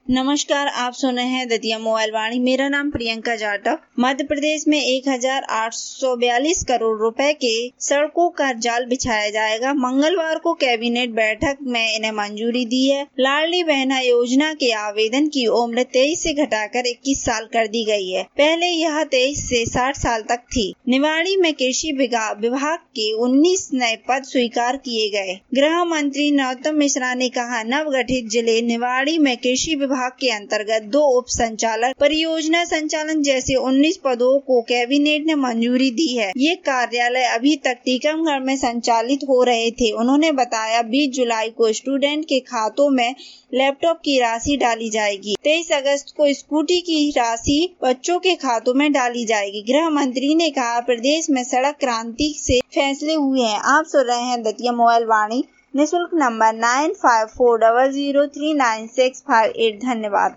नमस्कार, आप सुन रहे हैं दतिया मोबाइल वाणी। मेरा नाम प्रियंका जाटव। मध्य प्रदेश में 1842 करोड़ रुपए के सड़कों का जाल बिछाया जाएगा। मंगलवार को कैबिनेट बैठक में इन्हें मंजूरी दी है। लाडली बहना योजना के आवेदन की उम्र 23 से घटाकर 21 साल कर दी गई है। पहले यह 23 से 60 साल तक थी। निवाड़ी में कृषि विभाग के 19 नए पद स्वीकार किए गए। गृह मंत्री नरोत्तम मिश्रा ने कहा, नवगठित जिले निवाड़ी में कृषि विभाग के अंतर्गत 2 उप संचालक, परियोजना संचालन जैसे 19 पदों को कैबिनेट ने मंजूरी दी है। ये कार्यालय अभी तक टीकमगढ़ में संचालित हो रहे थे। उन्होंने बताया, 20 जुलाई को स्टूडेंट के खातों में लैपटॉप की राशि डाली जाएगी। 23 अगस्त को स्कूटी की राशि बच्चों के खातों में डाली जाएगी। गृह मंत्री ने कहा, प्रदेश में सड़क क्रांति से फैसले हुए हैं। आप सुन रहे हैं दतिया मोबाइल वाणी। निःशुल्क नंबर 9540039658। धन्यवाद।